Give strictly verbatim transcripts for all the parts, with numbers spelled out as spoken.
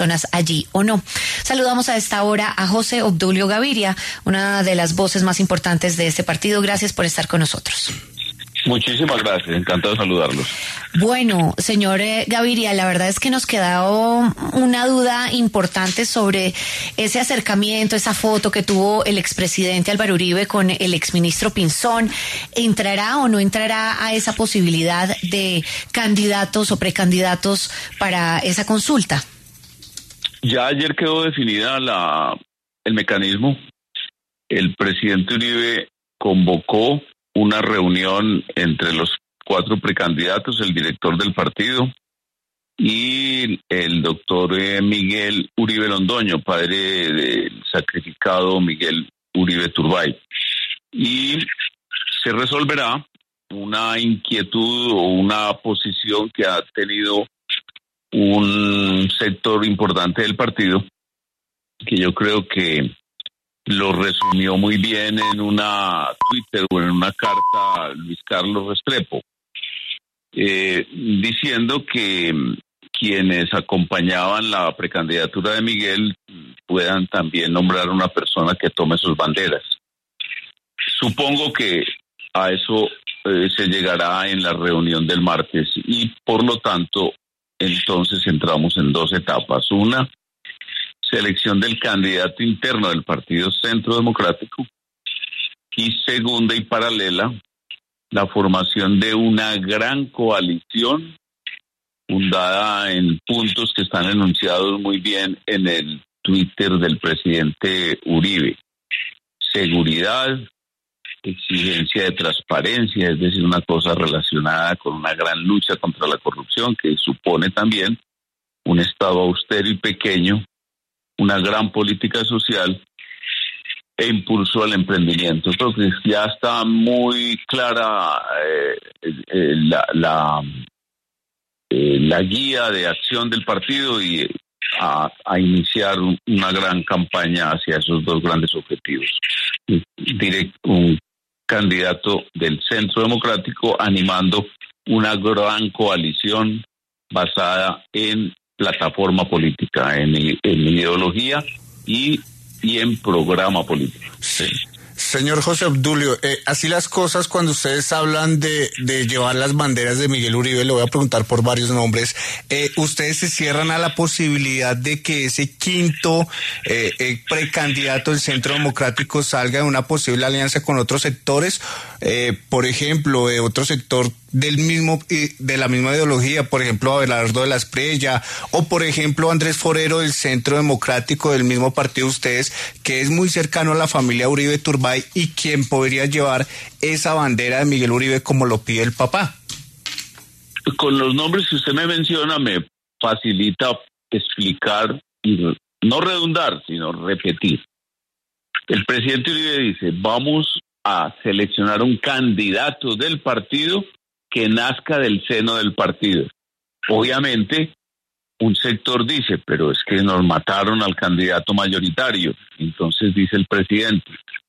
personas allí o no. Saludamos a esta hora a José Obdulio Gaviria, una de las voces más importantes de este partido. Gracias por estar con nosotros. Muchísimas gracias, encantado de saludarlos. Bueno, señor eh, Gaviria, la verdad es que nos quedó una duda importante sobre ese acercamiento, esa foto que tuvo el expresidente Álvaro Uribe con el exministro Pinzón. ¿Entrará o no entrará a esa posibilidad de candidatos o precandidatos para esa consulta? Ya ayer quedó definida la el mecanismo. El presidente Uribe convocó una reunión entre los cuatro precandidatos, el director del partido y el doctor eh, Miguel Uribe Londoño, padre del sacrificado Miguel Uribe Turbay. Y se resolverá una inquietud o una posición que ha tenido un sector importante del partido, que yo creo que lo resumió muy bien en una Twitter o en una carta Luis Carlos Restrepo, eh, diciendo que quienes acompañaban la precandidatura de Miguel puedan también nombrar una persona que tome sus banderas. Supongo que a eso eh, se llegará en la reunión del martes y por lo tanto entonces entramos en dos etapas. Una, selección del candidato interno del Partido Centro Democrático, y segunda y paralela, la formación de una gran coalición fundada en puntos que están enunciados muy bien en el Twitter del presidente Uribe. Seguridad, exigencia de transparencia, es decir, una cosa relacionada con una gran lucha contra la corrupción que supone también un Estado austero y pequeño, una gran política social e impulso al emprendimiento. Creo que ya está muy clara eh, eh, la, la, eh, la guía de acción del partido y a, a iniciar un, una gran campaña hacia esos dos grandes objetivos. Direct, un candidato del Centro Democrático animando una gran coalición basada en plataforma política, en, en ideología y, y en programa político. Sí. Señor José Obdulio, eh, así las cosas, cuando ustedes hablan de, de llevar las banderas de Miguel Uribe, le voy a preguntar por varios nombres, eh, ¿ustedes se cierran a la posibilidad de que ese quinto eh, eh, precandidato del Centro Democrático salga de una posible alianza con otros sectores? Eh, por ejemplo, de otro sector del mismo de la misma ideología, por ejemplo, Abelardo de la Espriella, o por ejemplo, Andrés Forero del Centro Democrático del mismo partido ustedes, que es muy cercano a la familia Uribe Turbay y quien podría llevar esa bandera de Miguel Uribe como lo pide el papá. Con los nombres que usted me menciona me facilita explicar y no redundar, sino repetir. El presidente Uribe dice, vamos a seleccionar un candidato del partido que nazca del seno del partido. Obviamente, un sector dice, pero es que nos mataron al candidato mayoritario. Entonces dice el presidente,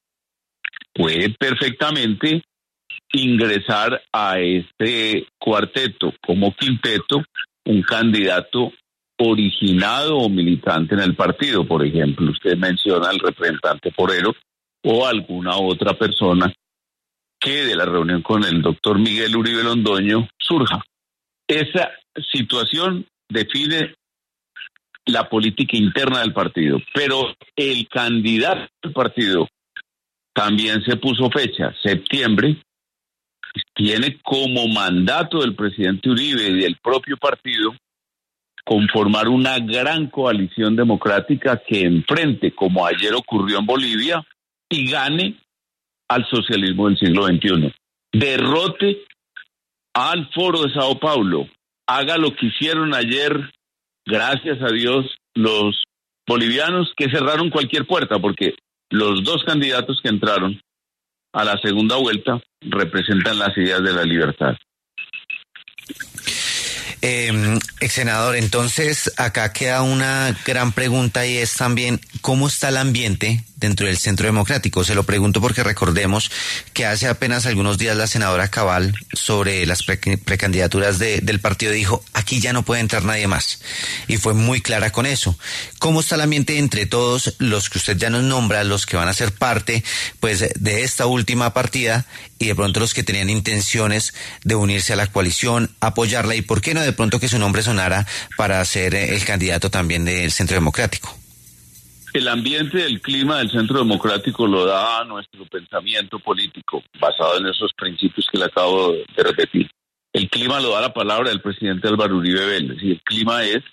puede perfectamente ingresar a este cuarteto como quinteto un candidato originado o militante en el partido. Por ejemplo, usted menciona al representante Forero o alguna otra persona que de la reunión con el doctor Miguel Uribe Londoño surja. Esa situación define la política interna del partido, pero el candidato del partido también se puso fecha, septiembre, tiene como mandato del presidente Uribe y del propio partido conformar una gran coalición democrática que enfrente, como ayer ocurrió en Bolivia, y gane al socialismo del siglo veintiuno. Derrote al Foro de Sao Paulo. Haga lo que hicieron ayer, gracias a Dios, los bolivianos que cerraron cualquier puerta, porque los dos candidatos que entraron a la segunda vuelta representan las ideas de la libertad. Eh, ex senador, entonces acá queda una gran pregunta y es también ¿cómo está el ambiente dentro del Centro Democrático? Se lo pregunto porque recordemos que hace apenas algunos días la senadora Cabal sobre las pre precandidaturas de, del partido dijo aquí ya no puede entrar nadie más y fue muy clara con eso. ¿Cómo está el ambiente entre todos los que usted ya nos nombra, los que van a ser parte pues de esta última partida y de pronto los que tenían intenciones de unirse a la coalición, apoyarla y por qué no de pronto que su nombre sonara para ser el candidato también del Centro Democrático? El ambiente del clima del Centro Democrático lo da nuestro pensamiento político, basado en esos principios que le acabo de repetir. El clima lo da la palabra del presidente Álvaro Uribe Vélez, y el clima es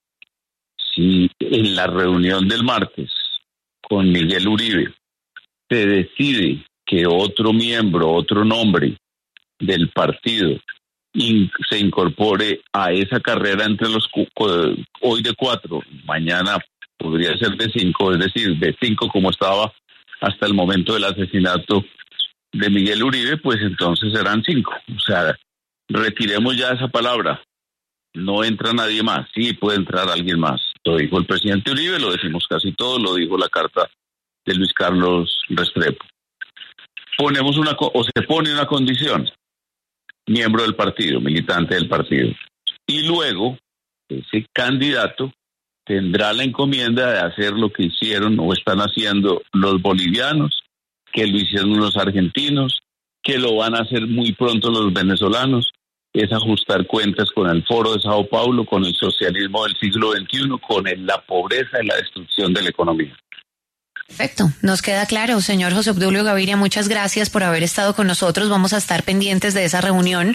si en la reunión del martes con Miguel Uribe se decide que otro miembro, otro nombre del partido in, se incorpore a esa carrera entre los hoy de cuatro, mañana podría ser de cinco, es decir, de cinco como estaba hasta el momento del asesinato de Miguel Uribe, pues entonces serán cinco. O sea, retiremos ya esa palabra. No entra nadie más. Sí, puede entrar alguien más. Lo dijo el presidente Uribe, lo decimos casi todo, lo dijo la carta de Luis Carlos Restrepo. Ponemos una, o se pone una condición, miembro del partido, militante del partido. Y luego, ese candidato tendrá la encomienda de hacer lo que hicieron o están haciendo los bolivianos, que lo hicieron los argentinos, que lo van a hacer muy pronto los venezolanos, es ajustar cuentas con el Foro de Sao Paulo, con el socialismo del siglo veintiuno, con el, la pobreza y la destrucción de la economía. Perfecto, nos queda claro. Señor José Obdulio Gaviria, muchas gracias por haber estado con nosotros. Vamos a estar pendientes de esa reunión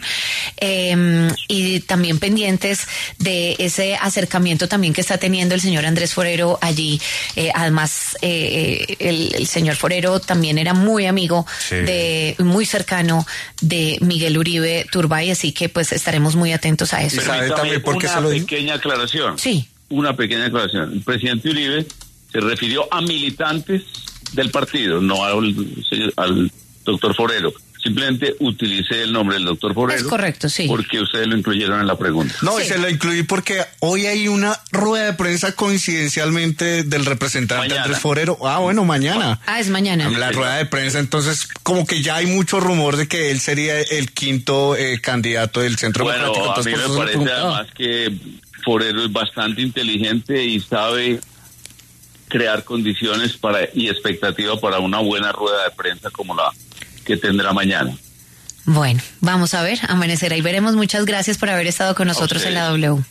eh, y también pendientes de ese acercamiento también que está teniendo el señor Andrés Forero allí. Eh, además, eh, el, el señor Forero también era muy amigo, sí, de muy cercano de Miguel Uribe Turbay, así que pues estaremos muy atentos a eso. ¿Sabe también por qué se lo dijo? Una pequeña aclaración. Sí. Una pequeña aclaración. El presidente Uribe se refirió a militantes del partido, no al, al doctor Forero. Simplemente utilicé el nombre del doctor Forero. Es correcto, sí. Porque ustedes lo incluyeron en la pregunta. No, sí. Y se lo incluí porque hoy hay una rueda de prensa coincidencialmente del representante mañana. Andrés Forero. Ah, bueno, mañana. Ah, es mañana. La rueda de prensa, entonces como que ya hay mucho rumor de que él sería el quinto eh, candidato del Centro bueno, Democrático. Bueno, a mí me parece además que Forero es bastante inteligente y sabe crear condiciones para y expectativa para una buena rueda de prensa como la que tendrá mañana. Bueno, vamos a ver, amanecerá y veremos. Muchas gracias por haber estado con nosotros en la W.